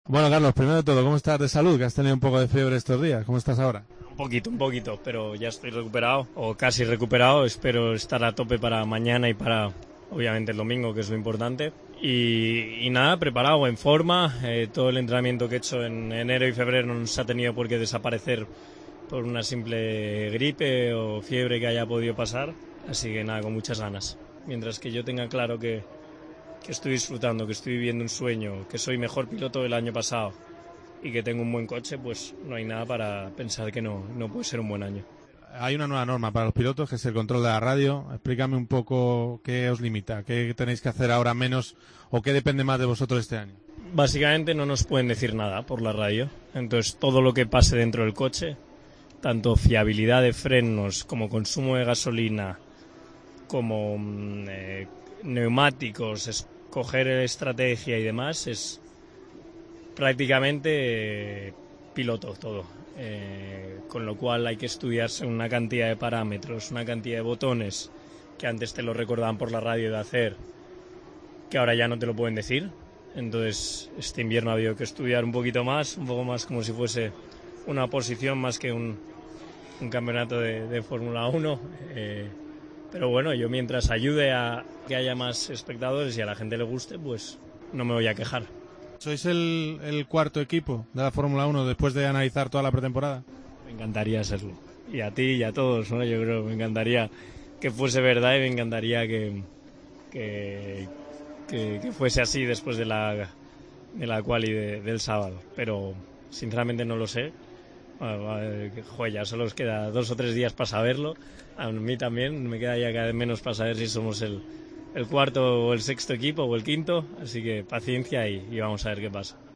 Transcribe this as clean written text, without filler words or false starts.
Bueno, Carlos, primero de todo, ¿cómo estás de salud? Que has tenido un poco de fiebre estos días. ¿Cómo estás ahora? Un poquito, pero ya estoy recuperado, o casi recuperado. Espero estar a tope para mañana y para, obviamente, el domingo, que es lo importante. Y nada, preparado, en forma. Todo el entrenamiento que he hecho en enero y febrero no nos ha tenido por qué desaparecer por una simple gripe o fiebre que haya podido pasar. Así que nada, con muchas ganas. Mientras que yo tenga claro que estoy disfrutando, que estoy viviendo un sueño, que soy mejor piloto del año pasado y que tengo un buen coche, pues no hay nada para pensar que no puede ser un buen año. Hay una nueva norma para los pilotos, que es el control de la radio. Explícame un poco qué os limita, qué tenéis que hacer ahora menos o qué depende más de vosotros este año. Básicamente no nos pueden decir nada por la radio, entonces todo lo que pase dentro del coche, tanto fiabilidad de frenos como consumo de gasolina, como neumáticos, escoger estrategia y demás, es prácticamente piloto todo, con lo cual hay que estudiarse una cantidad de parámetros, una cantidad de botones que antes te lo recordaban por la radio de hacer, que ahora ya no te lo pueden decir. Entonces este invierno ha habido que estudiar un poquito más, un poco más como si fuese una posición más que un campeonato de Fórmula 1, pero bueno, yo mientras ayude a que haya más espectadores y a la gente le guste, pues no me voy a quejar. ¿Sois el cuarto equipo de la Fórmula 1 después de analizar toda la pretemporada? Me encantaría serlo. Y a ti y a todos, ¿no? Yo creo que me encantaría que fuese verdad y me encantaría que fuese así después de la quali del sábado. Pero sinceramente no lo sé. Joder, ya solo os queda 2 o 3 días para saberlo. A mí también me queda ya cada vez menos para saber si somos el cuarto o el sexto equipo o el quinto, así que paciencia y vamos a ver qué pasa.